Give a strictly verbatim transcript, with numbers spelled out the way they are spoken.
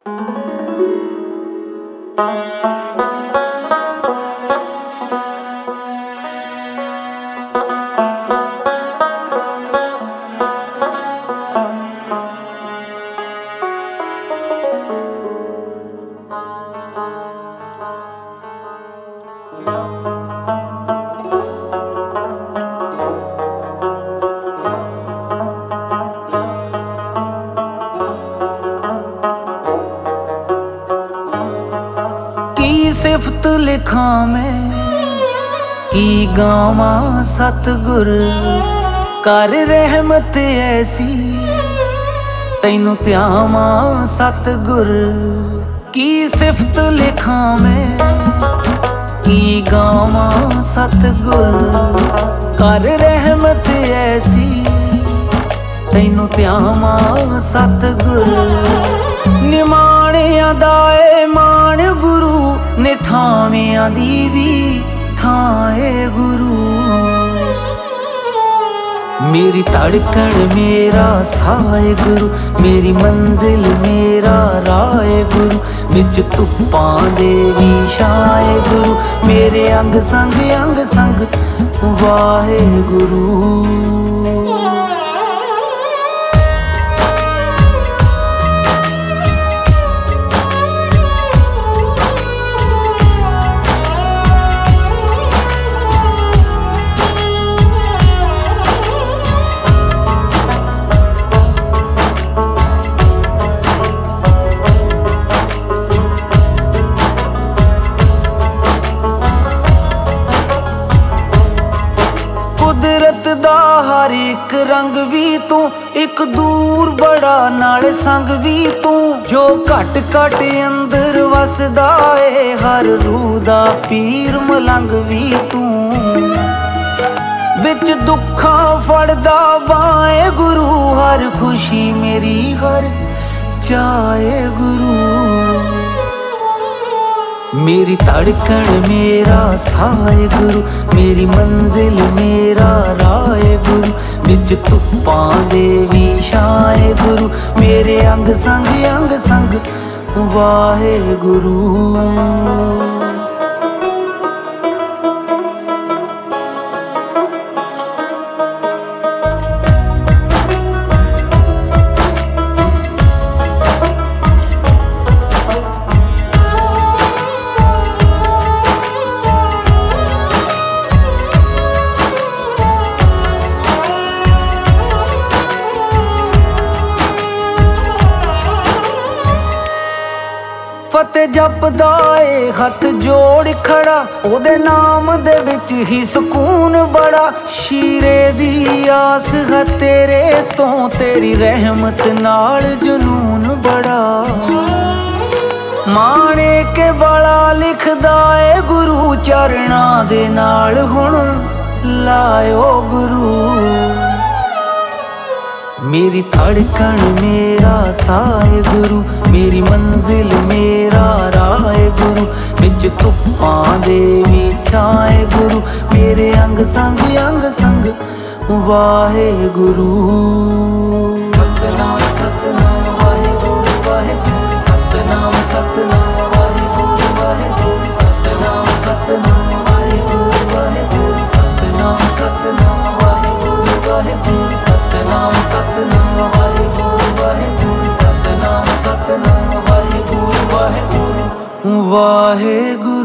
सिफत लिखा मैं की गावा सतगुर कर रहमत ऐसी तैनू त्यावा सतगुर की सिफत लिखा मैं की गावा सतगुर कर रहमत ऐसी तैनू त्यावा सतगुर निमाणिया दाए मान गुरु ने थावियां दी भी थाए गुरु मेरी धड़कन मेरा साए गुरु मेरी मंजिल मेरा राय गुरु विच धुप्पां दे भी छाए गुरु मेरे अंग संग अंग संग वाहे गुरु। कुदरत दा हर एक रंग भी तू एक दूर बड़ा नाल संग भी तू जो घट घट अंदर वसदा है हर रूह दा पीर मलंग भी तू बिच दुखा फड़दा बाए गुरु हर खुशी मेरी हर चाहे गुरु मेरी धड़कन मेरा साए गुरु मेरी मंजिल मेरा राय गुरु विच धुप्पां दे भी छाए गुरु मेरे अंग संग अंग संग वाहे गुरु। फतेह जपदा ए हथ जोड़ खड़ा ओदे नाम दे विच ही सुकून बड़ा शीरे दी आस है तेरे तो तेरी रहमत नाल जुनून बड़ा माणे के वाला लिखदा ए गुरु चरना दे नाल हुण लायो गुरु मेरी धड़कन मेरा साए गुरु मेरी मंजिल मेरा राय गुरु विच धुप्पां दे भी छाए गुरु मेरे अंग संग अंग संग वाहे गुरु। सतनाम सतनाम वाहे गुरु वाहे गुरु सतनाम सतनाम वाहे गुरु वाहे गुरु सतनाम सतनाम वाहे गुरु वाहे गुरु सतनाम सतनाम वाहे गुरु वाहे गुरु सतनाम सतनाम वाहे गुरु वाहे गुरु सतनाम सतनाम वाहे गुरु वाहे गुरु वाहे गुरु।